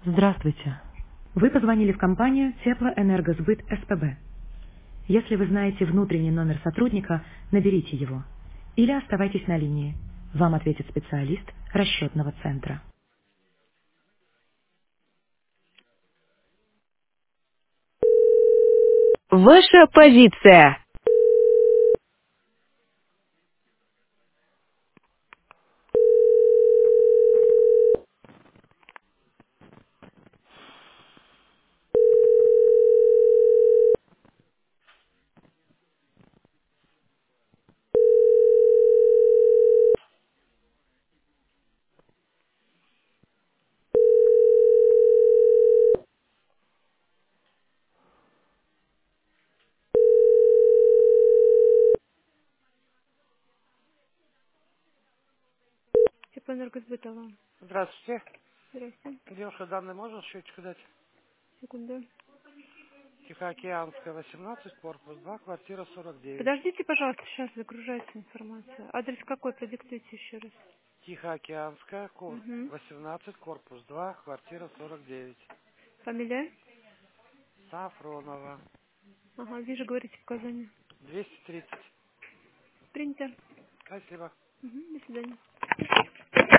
Здравствуйте. Вы позвонили в компанию Теплоэнергосбыт СПБ. Если вы знаете внутренний номер сотрудника, наберите его. Или оставайтесь на линии. Вам ответит специалист расчетного центра. Ваша позиция. Теплоэнергосбыт, алло. Здравствуйте. Здрасте. Девушка, данные можно счетчик дать? Секунду. Тихоокеанская, 18, корпус 2, квартира 49. Подождите, пожалуйста, сейчас загружается информация. Адрес какой? Продиктуйте еще раз. Тихоокеанская, Угу. 18, корпус 2, квартира 49. Фамилия? Сафронова, Ага, вижу, говорите показания. 230. Принято. Спасибо. Угу, до свидания.